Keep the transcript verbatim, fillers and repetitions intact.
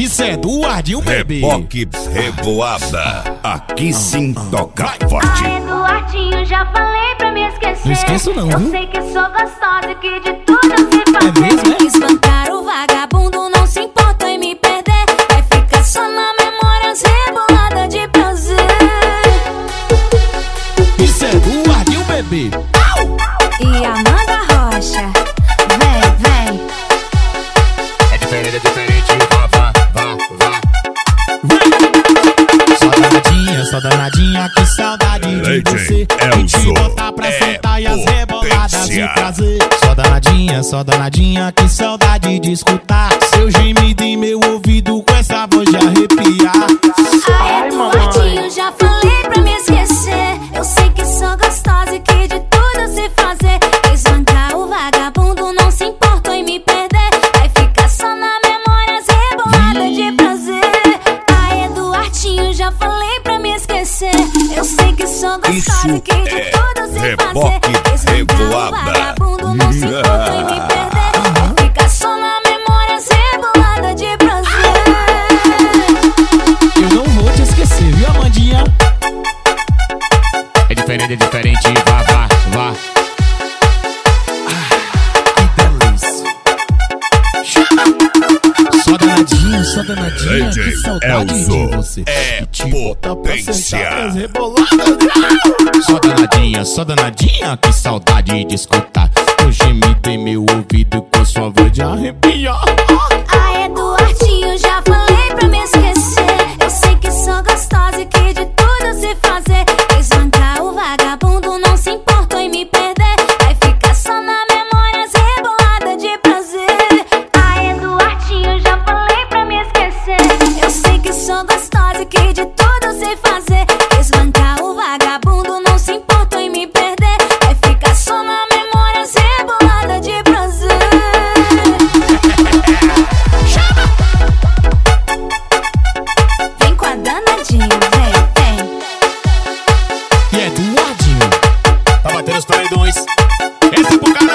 Isso é Eduardinho, bebê. Reboque Revoada. Aqui sim toca forte. Ah, Eduardinho, já falei pra me esquecer. Não esqueço não, eu viu? sei que sou gostosa e que de tudo eu sei fazer. É mesmo, é? Espancar o vagabundo, não se importa em me perder. Vai ficar só na memória rebolada de prazer. Isso é Eduardinho, bebê. E Amanda Rocha, vem, vem. É diferente, é diferente, vá, vá, vá, vá. Só danadinha, só danadinha, que saudade de você. E te botar pra sentar e as reboladas de prazer. Só danadinha, só danadinha, que saudade de escutar seu gemido em meu ouvido com essa voz de arrepiar. Ai, Eduardinho, já falei pra me esquecer. Eu sei que sou gostosa e que de tudo eu sei fazer. Espancar o vagabundo, não se importa em me perder. Vai ficar só na memória rebolada de prazer. Ai, Eduardinho, já falei pra me esquecer. Eu sei que sou gostosa e que de tudo eu sei fazer. Espancar o vagabundo, não se importa em me perder. Vai ficar só na memória rebolada de prazer. Eu não vou te esquecer, viu, Amandinha? É diferente, é diferente, vá, vá, vá. Que delícia. Só danadinha, só danadinha, que saudade de você. É E te botar pra potência. sentar as reboladas. Só danadinha, só danadinha, que saudade de escutar o gemido em meu ouvido com sua voz de arrepiar. Ai, Eduardinho, já falei pra me esquecer. Eu sei que sou gostosa e que de tudo eu sei fazer. Espancar o vagabundo, não se importa em me perder. Vai ficar só na memória rebolada de prazer. Ai, Eduardinho, já falei pra me esquecer. Eu sei que sou gostosa e que de tudo eu sei fazer. Espancar o vagabundo, não se importa em me perder. Vai ficar só na memória rebolada de prazer. Vem com a danadinha, vem, vem. E é Eduardinho. Tá batendo os paredões. Esse é pro cara.